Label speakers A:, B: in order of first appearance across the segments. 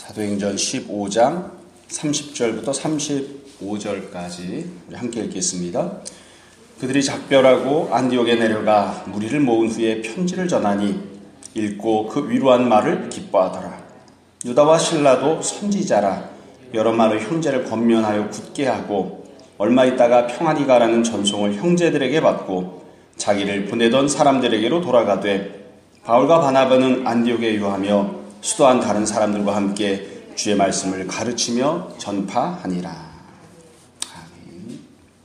A: 사도행전 15장 30절부터 35절까지 우리 함께 읽겠습니다. 그들이 작별하고 안디옥에 내려가 무리를 모은 후에 편지를 전하니 읽고 그 위로한 말을 기뻐하더라. 유다와 실라도 선지자라 여러 말로 형제를 권면하여 굳게 하고 얼마 있다가 평안히 가라는 전송을 형제들에게 받고 자기를 보내던 사람들에게로 돌아가되 바울과 바나바는 안디옥에 유하며 수도한 다른 사람들과 함께 주의 말씀을 가르치며 전파하니라. 아멘.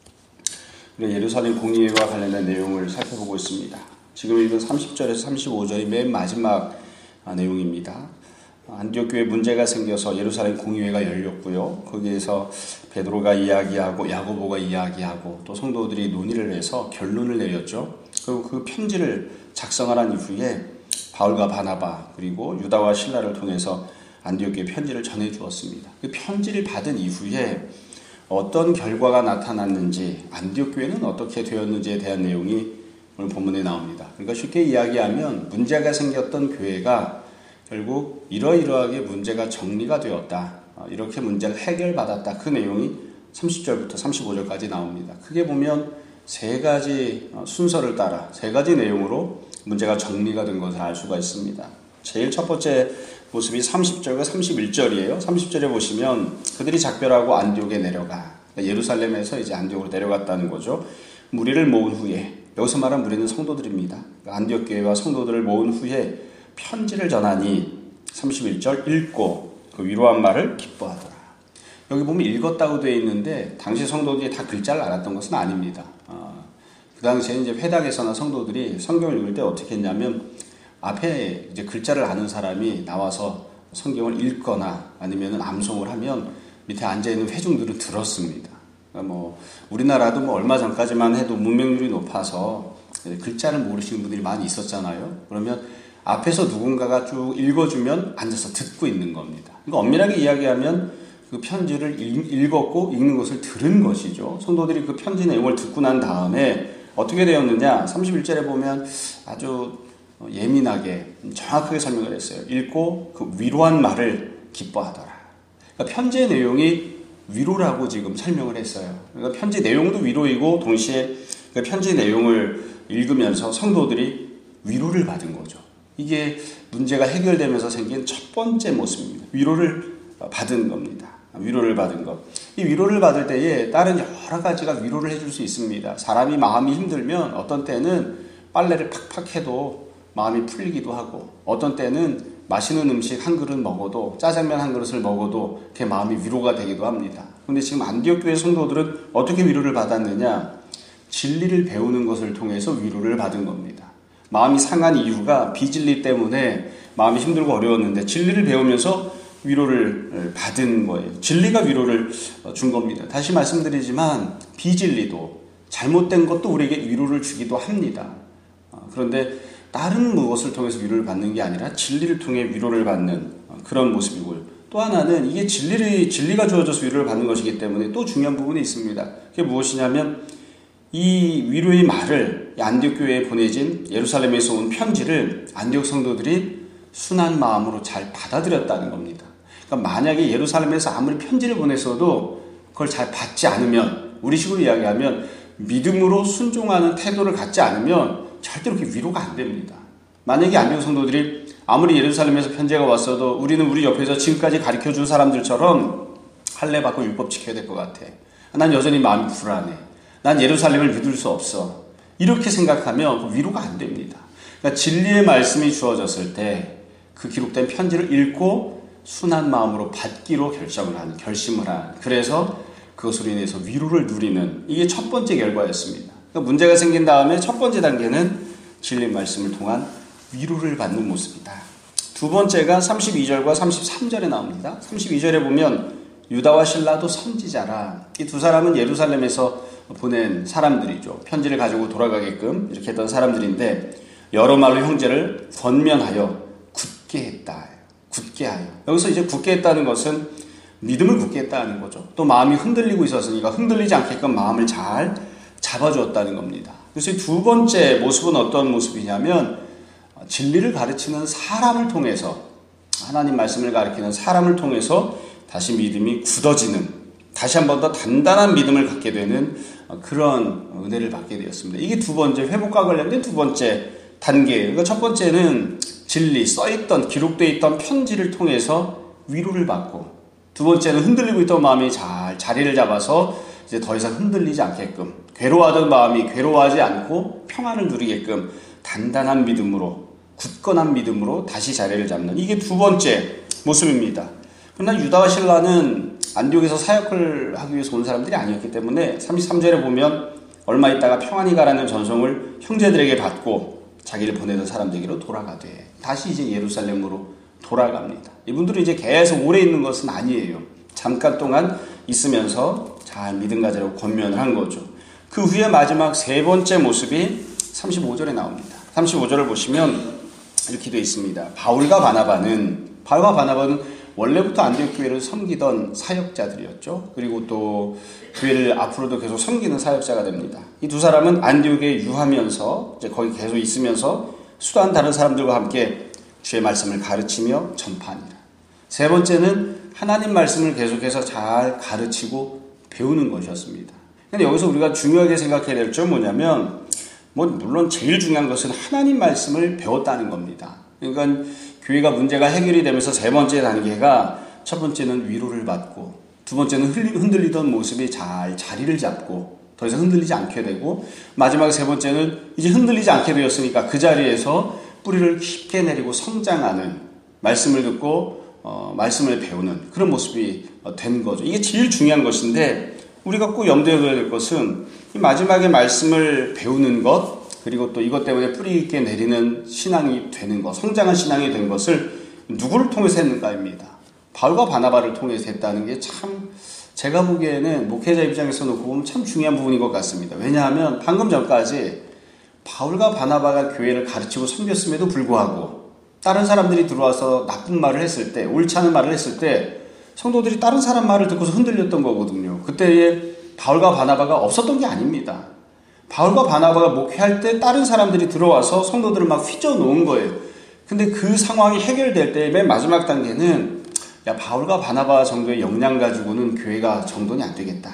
A: 우리 예루살렘 공의회와 관련된 내용을 살펴보고 있습니다. 지금 읽은 30절에서 35절이 맨 마지막 내용입니다. 안디옥 교회에 문제가 생겨서 예루살렘 공의회가 열렸고요. 거기에서 베드로가 이야기하고 야고보가 이야기하고 또 성도들이 논의를 해서 결론을 내렸죠. 그리고 그 편지를 작성한 이후에 바울과 바나바 그리고 유다와 실라를 통해서 안디옥 교회에 편지를 전해주었습니다. 그 편지를 받은 이후에 어떤 결과가 나타났는지 안디옥 교회는 어떻게 되었는지에 대한 내용이 오늘 본문에 나옵니다. 그러니까 쉽게 이야기하면 문제가 생겼던 교회가 결국 이러이러하게 문제가 정리가 되었다. 이렇게 문제를 해결받았다. 그 내용이 30절부터 35절까지 나옵니다. 크게 보면 세 가지 순서를 따라 세 가지 내용으로 문제가 정리가 된 것을 알 수가 있습니다. 제일 첫 번째 모습이 30절과 31절이에요. 30절에 보시면 그들이 작별하고 안디옥에 내려가. 예루살렘에서 이제 안디옥으로 내려갔다는 거죠. 무리를 모은 후에, 여기서 말한 무리는 성도들입니다. 안디옥 교회와 성도들을 모은 후에 편지를 전하니 31절 읽고 그 위로한 말을 기뻐하더라. 여기 보면 읽었다고 되어 있는데 당시 성도들이 다 글자를 알았던 것은 아닙니다. 그 당시에 이제 회당에서나 성도들이 성경을 읽을 때 어떻게 했냐면 앞에 이제 글자를 아는 사람이 나와서 성경을 읽거나 아니면 암송을 하면 밑에 앉아있는 회중들은 들었습니다. 그러니까 우리나라도 얼마 전까지만 해도 문맹률이 높아서 글자를 모르시는 분들이 많이 있었잖아요. 그러면 앞에서 누군가가 쭉 읽어주면 앉아서 듣고 있는 겁니다. 그러니까 엄밀하게 이야기하면 그 편지를 읽었고 읽는 것을 들은 것이죠. 성도들이 그 편지 내용을 듣고 난 다음에 어떻게 되었느냐? 31절에 보면 아주 예민하게 정확하게 설명을 했어요. 읽고 그 위로한 말을 기뻐하더라. 그러니까 편지의 내용이 위로라고 지금 설명을 했어요. 그러니까 편지 내용도 위로이고 동시에 그 편지 내용을 읽으면서 성도들이 위로를 받은 거죠. 이게 문제가 해결되면서 생긴 첫 번째 모습입니다. 위로를 받은 겁니다. 위로를 받은 것. 이 위로를 받을 때에 다른 여러 가지가 위로를 해줄 수 있습니다. 사람이 마음이 힘들면 어떤 때는 빨래를 팍팍 해도 마음이 풀리기도 하고 어떤 때는 맛있는 음식 한 그릇 먹어도 짜장면 한 그릇을 먹어도 그 마음이 위로가 되기도 합니다. 그런데 지금 안디옥 교회 성도들은 어떻게 위로를 받았느냐? 진리를 배우는 것을 통해서 위로를 받은 겁니다. 마음이 상한 이유가 비진리 때문에 마음이 힘들고 어려웠는데 진리를 배우면서 위로를 받은 거예요. 진리가 위로를 준 겁니다. 다시 말씀드리지만 비진리도 잘못된 것도 우리에게 위로를 주기도 합니다. 그런데 다른 무엇을 통해서 위로를 받는 게 아니라 진리를 통해 위로를 받는 그런 모습이고요. 또 하나는 이게 진리가 주어져서 위로를 받는 것이기 때문에 또 중요한 부분이 있습니다. 그게 무엇이냐면 이 위로의 말을 안디옥 교회에 보내진 예루살렘에서 온 편지를 안디옥 성도들이 순한 마음으로 잘 받아들였다는 겁니다. 그러니까 만약에 예루살렘에서 아무리 편지를 보냈어도 그걸 잘 받지 않으면 우리식으로 이야기하면 믿음으로 순종하는 태도를 갖지 않으면 절대로 그렇게 위로가 안 됩니다. 만약에 안디옥 성도들이 아무리 예루살렘에서 편지가 왔어도 우리는 우리 옆에서 지금까지 가르쳐준 사람들처럼 할례 받고 율법 지켜야 될 것 같아. 난 여전히 마음이 불안해. 난 예루살렘을 믿을 수 없어. 이렇게 생각하면 위로가 안 됩니다. 그러니까 진리의 말씀이 주어졌을 때 그 기록된 편지를 읽고 순한 마음으로 받기로 결심을 한 그래서 그것으로 인해서 위로를 누리는 이게 첫 번째 결과였습니다. 그러니까 문제가 생긴 다음에 첫 번째 단계는 진리의 말씀을 통한 위로를 받는 모습이다. 두 번째가 32절과 33절에 나옵니다. 32절에 보면 유다와 실라도 선지자라. 이 두 사람은 예루살렘에서 보낸 사람들이죠. 편지를 가지고 돌아가게끔 이렇게 했던 사람들인데 여러 말로 형제를 권면하여 굳게 했다. 굳게 하여. 여기서 이제 굳게 했다는 것은 믿음을 굳게 했다는 거죠. 또 마음이 흔들리고 있었으니까 흔들리지 않게끔 마음을 잘 잡아주었다는 겁니다. 그래서 두 번째 모습은 어떤 모습이냐면 진리를 가르치는 사람을 통해서 하나님 말씀을 가르치는 사람을 통해서 다시 믿음이 굳어지는, 다시 한 번 더 단단한 믿음을 갖게 되는 그런 은혜를 받게 되었습니다. 이게 두 번째, 회복과 관련된 두 번째 단계예요. 그러니까 첫 번째는 진리, 써있던, 기록되어 있던 편지를 통해서 위로를 받고, 두 번째는 흔들리고 있던 마음이 잘 자리를 잡아서 이제 더 이상 흔들리지 않게끔, 괴로워하던 마음이 괴로워하지 않고 평안을 누리게끔 단단한 믿음으로, 굳건한 믿음으로 다시 자리를 잡는, 이게 두 번째 모습입니다. 그러나 유다와 실라는 안디옥에서 사역을 하기 위해서 온 사람들이 아니었기 때문에 33절에 보면 얼마 있다가 평안히 가라는 전송을 형제들에게 받고 자기를 보내던 사람들에게로 돌아가되 다시 이제 예루살렘으로 돌아갑니다. 이분들은 이제 계속 오래 있는 것은 아니에요. 잠깐 동안 있으면서 잘 믿음 가지라고 권면을 한 거죠. 그 후에 마지막 세 번째 모습이 35절에 나옵니다. 35절을 보시면 이렇게 되어 있습니다. 바울과 바나바는 원래부터 안디옥 교회를 섬기던 사역자들이었죠. 그리고 또 교회를 앞으로도 계속 섬기는 사역자가 됩니다. 이 두 사람은 안디옥에 유하면서 이제 거기 계속 있으면서 수도한 다른 사람들과 함께 주의 말씀을 가르치며 전파하니라. 세 번째는 하나님 말씀을 계속해서 잘 가르치고 배우는 것이었습니다. 근데 여기서 우리가 중요하게 생각해야 될 점은 뭐냐면, 물론 제일 중요한 것은 하나님 말씀을 배웠다는 겁니다. 그러니까 교회가 문제가 해결이 되면서 세 번째 단계가, 첫 번째는 위로를 받고, 두 번째는 흔들리던 모습이 잘 자리를 잡고 더 이상 흔들리지 않게 되고, 마지막 세 번째는 이제 흔들리지 않게 되었으니까 그 자리에서 뿌리를 깊게 내리고 성장하는, 말씀을 듣고 말씀을 배우는 그런 모습이 된 거죠. 이게 제일 중요한 것인데, 우리가 꼭 염두에 둬야 될 것은 이 마지막에 말씀을 배우는 것, 그리고 또 이것 때문에 뿌리 있게 내리는 신앙이 되는 것, 성장한 신앙이 된 것을 누구를 통해서 했는가입니다. 바울과 바나바를 통해서 했다는 게 참, 제가 보기에는 목회자 입장에서 놓고 보면 참 중요한 부분인 것 같습니다. 왜냐하면 방금 전까지 바울과 바나바가 교회를 가르치고 섬겼음에도 불구하고 다른 사람들이 들어와서 나쁜 말을 했을 때, 옳지 않은 말을 했을 때 성도들이 다른 사람 말을 듣고서 흔들렸던 거거든요. 그때에 바울과 바나바가 없었던 게 아닙니다. 바울과 바나바가 목회할 때 다른 사람들이 들어와서 성도들을 막 휘저 놓은 거예요. 근데 그 상황이 해결될 때 맨 마지막 단계는, 바울과 바나바 정도의 역량 가지고는 교회가 정돈이 안 되겠다.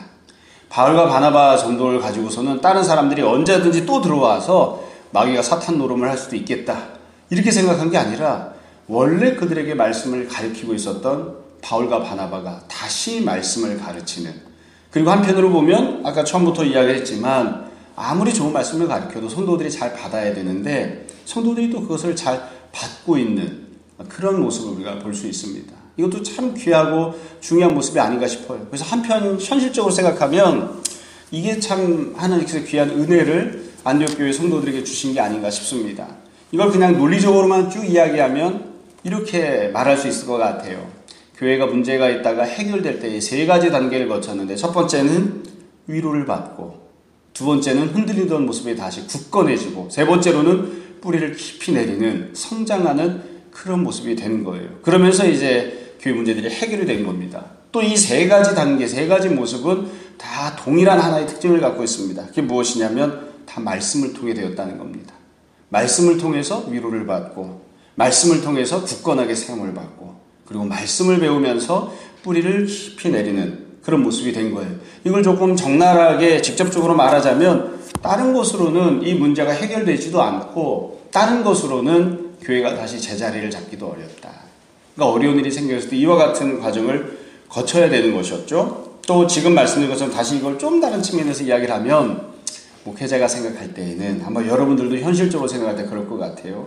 A: 바울과 바나바 정도를 가지고서는 다른 사람들이 언제든지 또 들어와서 마귀가 사탄 노름을 할 수도 있겠다. 이렇게 생각한 게 아니라 원래 그들에게 말씀을 가르치고 있었던 바울과 바나바가 다시 말씀을 가르치는, 그리고 한편으로 보면 아까 처음부터 이야기했지만 아무리 좋은 말씀을 가르쳐도 성도들이 잘 받아야 되는데 성도들이 또 그것을 잘 받고 있는 그런 모습을 우리가 볼 수 있습니다. 이것도 참 귀하고 중요한 모습이 아닌가 싶어요. 그래서 한편 현실적으로 생각하면 이게 참 하나님께서 귀한 은혜를 안디옥 교회 성도들에게 주신 게 아닌가 싶습니다. 이걸 그냥 논리적으로만 쭉 이야기하면 이렇게 말할 수 있을 것 같아요. 교회가 문제가 있다가 해결될 때 세 가지 단계를 거쳤는데, 첫 번째는 위로를 받고, 두 번째는 흔들리던 모습이 다시 굳건해지고, 세 번째로는 뿌리를 깊이 내리는, 성장하는 그런 모습이 되는 거예요. 그러면서 이제 교회 문제들이 해결이 된 겁니다. 또 이 세 가지 단계, 세 가지 모습은 다 동일한 하나의 특징을 갖고 있습니다. 그게 무엇이냐면 다 말씀을 통해 되었다는 겁니다. 말씀을 통해서 위로를 받고, 말씀을 통해서 굳건하게 사용을 받고, 그리고 말씀을 배우면서 뿌리를 깊이 내리는 그런 모습이 된 거예요. 이걸 조금 적나라하게 직접적으로 말하자면 다른 것으로는 이 문제가 해결되지도 않고 다른 것으로는 교회가 다시 제자리를 잡기도 어렵다. 그러니까 어려운 일이 생겼을 때 이와 같은 과정을 거쳐야 되는 것이었죠. 또 지금 말씀드린 것처럼 다시 이걸 좀 다른 측면에서 이야기를 하면, 목회자가 생각할 때에는 아마 여러분들도 현실적으로 생각할 때 그럴 것 같아요.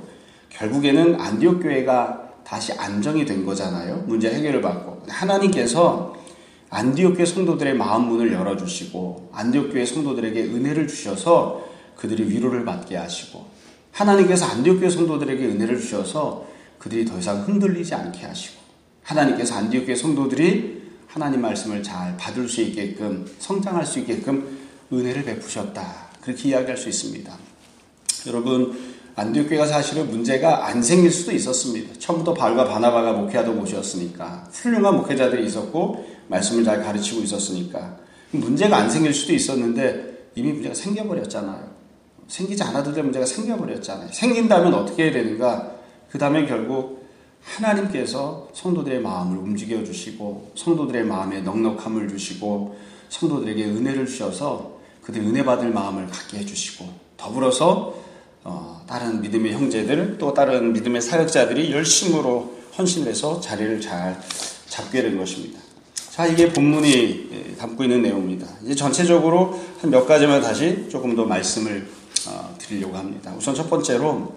A: 결국에는 안디옥 교회가 다시 안정이 된 거잖아요. 문제 해결을 받고. 하나님께서 안디옥 교회 성도들의 마음 문을 열어주시고 안디옥 교회 성도들에게 은혜를 주셔서 그들이 위로를 받게 하시고, 하나님께서 안디옥 교회 성도들에게 은혜를 주셔서 그들이 더 이상 흔들리지 않게 하시고, 하나님께서 안디옥 교회 성도들이 하나님 말씀을 잘 받을 수 있게끔, 성장할 수 있게끔 은혜를 베푸셨다. 그렇게 이야기할 수 있습니다. 여러분, 안디옥 교회가 사실은 문제가 안 생길 수도 있었습니다. 처음부터 바울과 바나바가 목회하던 곳이었으니까, 훌륭한 목회자들이 있었고 말씀을 잘 가르치고 있었으니까 문제가 안 생길 수도 있었는데 이미 문제가 생겨버렸잖아요. 생기지 않아도 될 문제가 생겨버렸잖아요. 생긴다면 어떻게 해야 되는가? 그 다음에 결국 하나님께서 성도들의 마음을 움직여 주시고 성도들의 마음에 넉넉함을 주시고 성도들에게 은혜를 주셔서 그들 은혜 받을 마음을 갖게 해주시고 더불어서 다른 믿음의 형제들 또 다른 믿음의 사역자들이 열심으로 헌신해서 자리를 잘 잡게 된 것입니다. 자, 이게 본문이 담고 있는 내용입니다. 이제 전체적으로 한 몇 가지만 다시 조금 더 말씀을 드리려고 합니다. 우선 첫 번째로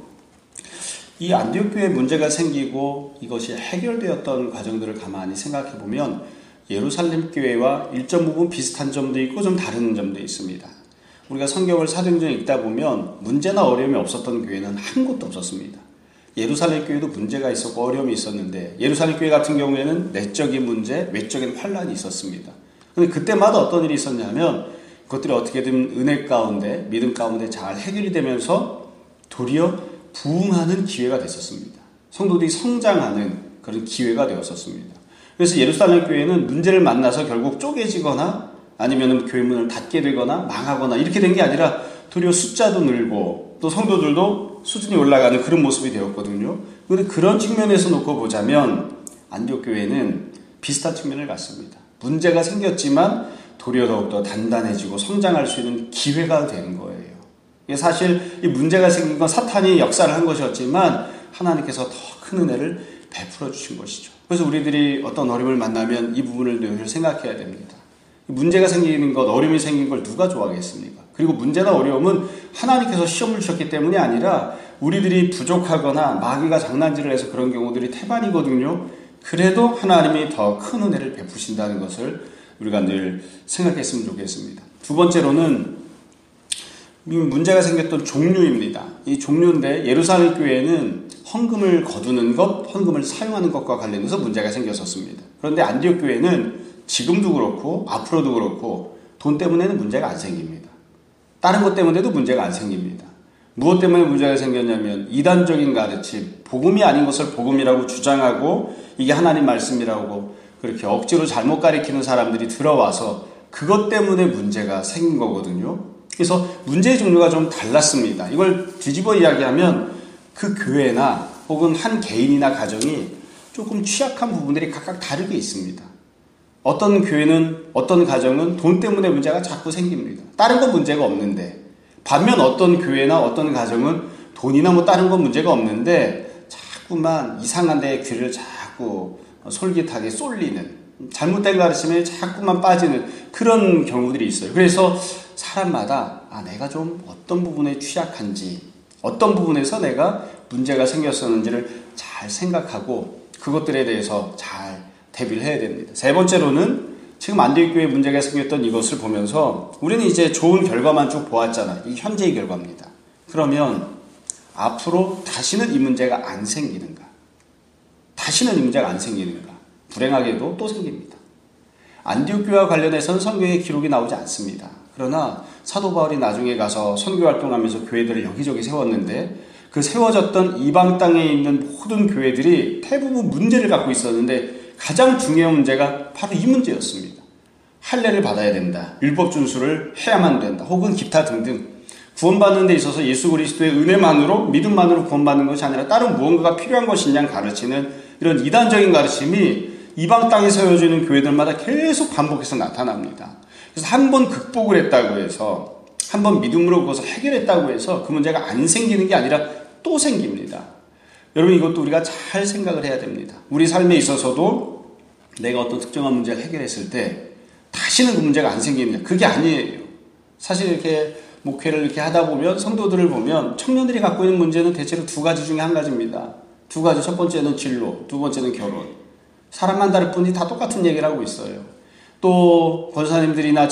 A: 이 안디옥 교회에 문제가 생기고 이것이 해결되었던 과정들을 가만히 생각해 보면 예루살렘 교회와 일정 부분 비슷한 점도 있고 좀 다른 점도 있습니다. 우리가 성경을 사도행전을 읽다 보면 문제나 어려움이 없었던 교회는 한 곳도 없었습니다. 예루살렘 교회도 문제가 있었고 어려움이 있었는데 예루살렘 교회 같은 경우에는 내적인 문제, 외적인 환란이 있었습니다. 그런데 그때마다 어떤 일이 있었냐면 그것들이 어떻게든 은혜 가운데, 믿음 가운데 잘 해결이 되면서 도리어 부흥하는 기회가 됐었습니다. 성도들이 성장하는 그런 기회가 되었었습니다. 그래서 예루살렘 교회는 문제를 만나서 결국 쪼개지거나 아니면 교회 문을 닫게 되거나 망하거나 이렇게 된 게 아니라 도리어 숫자도 늘고 또 성도들도 수준이 올라가는 그런 모습이 되었거든요. 그런데 그런 측면에서 놓고 보자면 안디옥 교회는 비슷한 측면을 갖습니다. 문제가 생겼지만 도리어 더욱더 단단해지고 성장할 수 있는 기회가 되는 거예요. 사실 이 문제가 생긴 건 사탄이 역사를 한 것이었지만 하나님께서 더 큰 은혜를 베풀어 주신 것이죠. 그래서 우리들이 어떤 어려움을 만나면 이 부분을 늘 생각해야 됩니다. 문제가 생기는 것, 어려움이 생긴 걸 누가 좋아하겠습니까? 그리고 문제나 어려움은 하나님께서 시험을 주셨기 때문이 아니라 우리들이 부족하거나 마귀가 장난질을 해서 그런 경우들이 태반이거든요. 그래도 하나님이 더 큰 은혜를 베푸신다는 것을 우리가 늘 생각했으면 좋겠습니다. 두 번째로는 문제가 생겼던 종류입니다. 이 종류인데 예루살렘 교회는 헌금을 거두는 것, 헌금을 사용하는 것과 관련해서 문제가 생겼었습니다. 그런데 안디옥 교회는 지금도 그렇고 앞으로도 그렇고 돈 때문에는 문제가 안 생깁니다. 다른 것 때문에도 문제가 안 생깁니다. 무엇 때문에 문제가 생겼냐면 이단적인 가르침, 복음이 아닌 것을 복음이라고 주장하고 이게 하나님 말씀이라고 그렇게 억지로 잘못 가르치는 사람들이 들어와서 그것 때문에 문제가 생긴 거거든요. 그래서 문제의 종류가 좀 달랐습니다. 이걸 뒤집어 이야기하면 그 교회나 혹은 한 개인이나 가정이 조금 취약한 부분들이 각각 다르게 있습니다. 어떤 교회는, 어떤 가정은 돈 때문에 문제가 자꾸 생깁니다. 다른 건 문제가 없는데 반면 어떤 교회나 어떤 가정은 돈이나 뭐 다른 건 문제가 없는데 자꾸만 이상한 데에 귀를 자꾸 솔깃하게 쏠리는 잘못된 가르침에 자꾸만 빠지는 그런 경우들이 있어요. 그래서 사람마다 내가 좀 어떤 부분에 취약한지 어떤 부분에서 내가 문제가 생겼었는지를 잘 생각하고 그것들에 대해서 잘 대비를 해야 됩니다. 세 번째로는 지금 안디옥 교회에 문제가 생겼던 이것을 보면서 우리는 이제 좋은 결과만 쭉 보았잖아. 이 현재의 결과입니다. 그러면 앞으로 다시는 이 문제가 안 생기는가? 다시는 이 문제가 안 생기는가? 불행하게도 또 생깁니다. 안디옥 교회와 관련해서는 성경에 기록이 나오지 않습니다. 그러나 사도 바울이 나중에 가서 선교 활동하면서 교회들을 여기저기 세웠는데 그 세워졌던 이방 땅에 있는 모든 교회들이 대부분 문제를 갖고 있었는데 가장 중요한 문제가 바로 이 문제였습니다. 할례를 받아야 된다. 율법 준수를 해야만 된다. 혹은 기타 등등 구원받는 데 있어서 예수 그리스도의 은혜만으로 믿음만으로 구원받는 것이 아니라 다른 무언가가 필요한 것이냐 가르치는 이런 이단적인 가르침이 이방 땅에 세워지는 교회들마다 계속 반복해서 나타납니다. 그래서 한 번 극복을 했다고 해서 한 번 믿음으로 그것을 해결했다고 해서 그 문제가 안 생기는 게 아니라 또 생깁니다. 여러분 이것도 우리가 잘 생각을 해야 됩니다. 우리 삶에 있어서도 내가 어떤 특정한 문제를 해결했을 때 다시는 그 문제가 안 생기느냐 그게 아니에요. 사실 이렇게 목회를 이렇게 하다 보면 성도들을 보면 청년들이 갖고 있는 문제는 대체로 두 가지 중에 한 가지입니다. 두 가지. 첫 번째는 진로, 두 번째는 결혼. 사람만 다를 뿐이 다 똑같은 얘기를 하고 있어요. 또 권사님들이나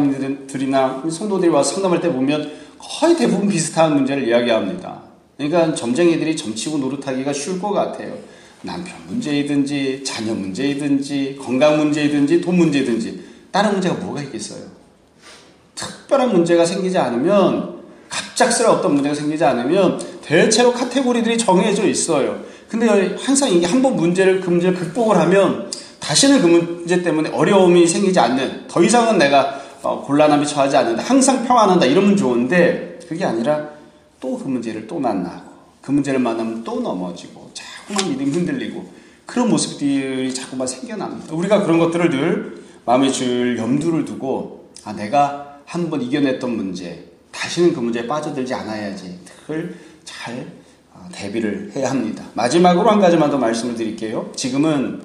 A: 집사님들이나 성도들이 와서 상담할 때 보면 거의 대부분 비슷한 문제를 이야기합니다. 그러니까 점쟁이들이 점치고 노릇하기가 쉬울 것 같아요. 남편 문제이든지 자녀 문제이든지 건강 문제이든지 돈 문제이든지 다른 문제가 뭐가 있겠어요. 특별한 문제가 생기지 않으면 갑작스레 어떤 문제가 생기지 않으면 대체로 카테고리들이 정해져 있어요. 근데 항상 이게 한번 그 문제를 극복을 하면 다시는 그 문제 때문에 어려움이 생기지 않는 더 이상은 내가 곤란함에 처하지 않는다. 항상 평안한다. 이러면 좋은데 그게 아니라 또 그 문제를 또 만나고 그 문제를 만나면 또 넘어지고 자꾸 자꾸만 믿음이 흔들리고 그런 모습들이 자꾸만 생겨납니다. 우리가 그런 것들을 늘 마음에 줄 염두를 두고 내가 한번 이겨냈던 문제, 다시는 그 문제에 빠져들지 않아야지 그걸 잘 대비를 해야 합니다. 마지막으로 한 가지만 더 말씀을 드릴게요. 지금은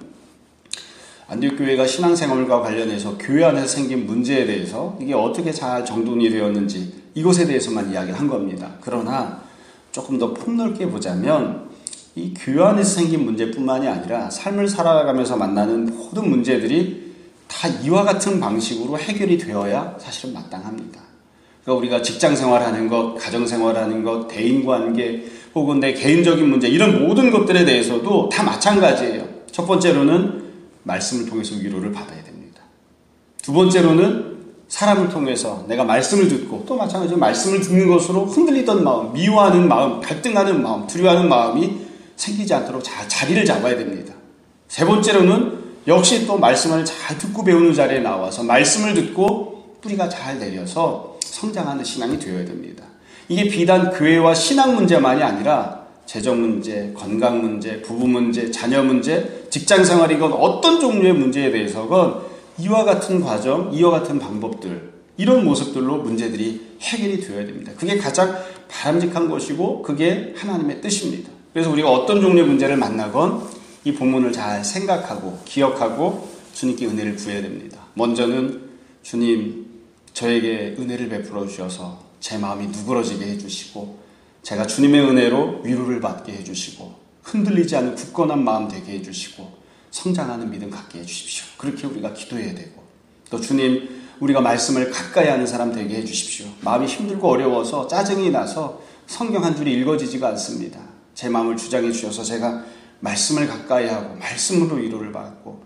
A: 안디옥교회가 신앙생활과 관련해서 교회 안에서 생긴 문제에 대해서 이게 어떻게 잘 정돈이 되었는지 이것에 대해서만 이야기를 한 겁니다. 그러나 조금 더 폭넓게 보자면 이 교회 안에서 생긴 문제뿐만이 아니라 삶을 살아가면서 만나는 모든 문제들이 다 이와 같은 방식으로 해결이 되어야 사실은 마땅합니다. 그러니까 우리가 직장 생활하는 것, 가정 생활하는 것, 대인 관계 혹은 내 개인적인 문제 이런 모든 것들에 대해서도 다 마찬가지예요. 첫 번째로는 말씀을 통해서 위로를 받아야 됩니다. 두 번째로는 사람을 통해서 내가 말씀을 듣고 또 마찬가지로 말씀을 듣는 것으로 흔들리던 마음, 미워하는 마음, 갈등하는 마음, 두려워하는 마음이 생기지 않도록 자리를 잡아야 됩니다. 세 번째로는 역시 또 말씀을 잘 듣고 배우는 자리에 나와서 말씀을 듣고 뿌리가 잘 내려서 성장하는 신앙이 되어야 됩니다. 이게 비단 교회와 신앙 문제만이 아니라 재정 문제, 건강 문제, 부부 문제, 자녀 문제, 직장 생활이건 어떤 종류의 문제에 대해서건 이와 같은 과정, 이와 같은 방법들, 이런 모습들로 문제들이 해결이 되어야 됩니다. 그게 가장 바람직한 것이고 그게 하나님의 뜻입니다. 그래서 우리가 어떤 종류의 문제를 만나건 이 본문을 잘 생각하고 기억하고 주님께 은혜를 구해야 됩니다. 먼저는 주님, 저에게 은혜를 베풀어 주셔서 제 마음이 누그러지게 해주시고 제가 주님의 은혜로 위로를 받게 해주시고 흔들리지 않는 굳건한 마음 되게 해주시고 성장하는 믿음 갖게 해주십시오. 그렇게 우리가 기도해야 되고 또 주님, 우리가 말씀을 가까이 하는 사람 되게 해주십시오. 마음이 힘들고 어려워서 짜증이 나서 성경 한 줄이 읽어지지가 않습니다. 제 마음을 주장해 주셔서 제가 말씀을 가까이 하고 말씀으로 위로를 받고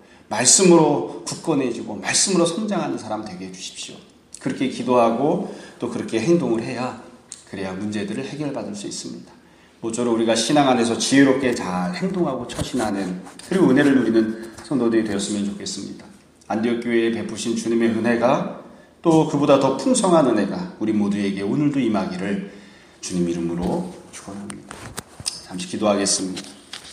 A: 말씀으로 굳건해지고 말씀으로 성장하는 사람 되게 해주십시오. 그렇게 기도하고 또 그렇게 행동을 그래야 문제들을 해결받을 수 있습니다. 모쪼록 우리가 신앙 안에서 지혜롭게 잘 행동하고 처신하는 그리고 은혜를 누리는 성도들이 되었으면 좋겠습니다. 안디옥 교회에 베푸신 주님의 은혜가 또 그보다 더 풍성한 은혜가 우리 모두에게 오늘도 임하기를 주님 이름으로 축원합니다. 잠시 기도하겠습니다.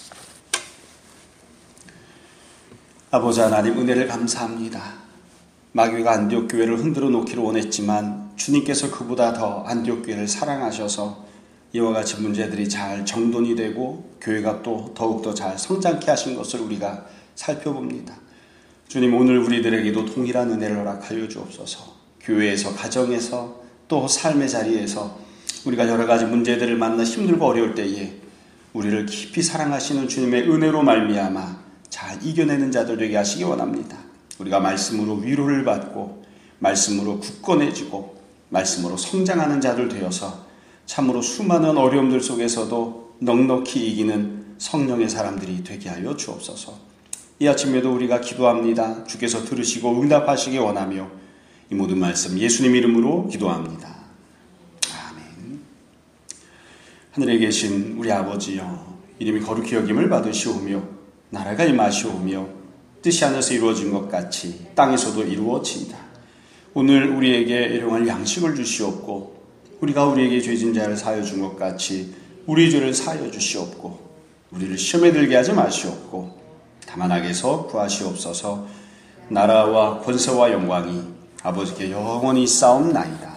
A: 아버지 하나님, 은혜를 감사합니다. 마귀가 안디옥 교회를 흔들어 놓기를 원했지만 주님께서 그보다 더 안디옥 교회를 사랑하셔서 이와 같이 문제들이 잘 정돈이 되고 교회가 또 더욱더 잘 성장케 하신 것을 우리가 살펴봅니다. 주님, 오늘 우리들에게도 동일한 은혜를 허락하여 주옵소서. 교회에서, 가정에서, 또 삶의 자리에서 우리가 여러 가지 문제들을 만나 힘들고 어려울 때에 우리를 깊이 사랑하시는 주님의 은혜로 말미암아 잘 이겨내는 자들 되게 하시기 원합니다. 우리가 말씀으로 위로를 받고 말씀으로 굳건해지고 말씀으로 성장하는 자들 되어서 참으로 수많은 어려움들 속에서도 넉넉히 이기는 성령의 사람들이 되게 하여 주옵소서. 이 아침에도 우리가 기도합니다. 주께서 들으시고 응답하시기 원하며 이 모든 말씀 예수님 이름으로 기도합니다. 아멘. 하늘에 계신 우리 아버지여, 이름이 거룩히 여김을 받으시오며 나라가 임하시오며 뜻이 하늘에서 이루어진 것 같이 땅에서도 이루어진다. 오늘 우리에게 일용할 양식을 주시옵고 우리가 우리에게 죄진 자를 사하여 준 것 같이 우리 죄를 사하여 주시옵고 우리를 시험에 들게 하지 마시옵고 다만 악에서 구하시옵소서. 나라와 권세와 영광이 아버지께 영원히 싸움나이다.